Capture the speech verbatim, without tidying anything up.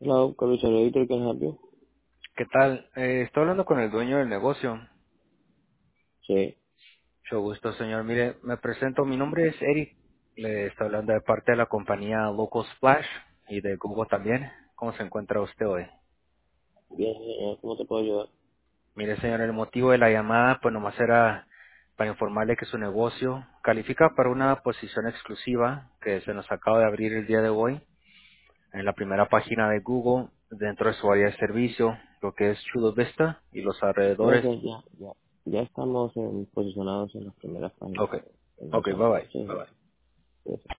Hello, Commission Editor, can I help you? ¿Qué tal? Eh, estoy hablando con el dueño del negocio. Sí, Mucho gusto, señor. Mire, me presento. Mi nombre es Eric. Le estoy hablando de parte de la compañía Local Splash y de Google también. ¿Cómo se encuentra usted hoy? bien, señor, ¿cómo te puedo ayudar? Mire, señor, el motivo de la llamada, pues nomás era para informarle que su negocio califica para una posición exclusiva que se nos acaba de abrir el día de hoy en la primera página de Google dentro de su área de servicio, lo que es Chulo Vista y los alrededores. Gracias, ya, ya, ya estamos en- posicionados en las primeras páginas Ok. en Ok, esa bye área. bye. Muchas gracias.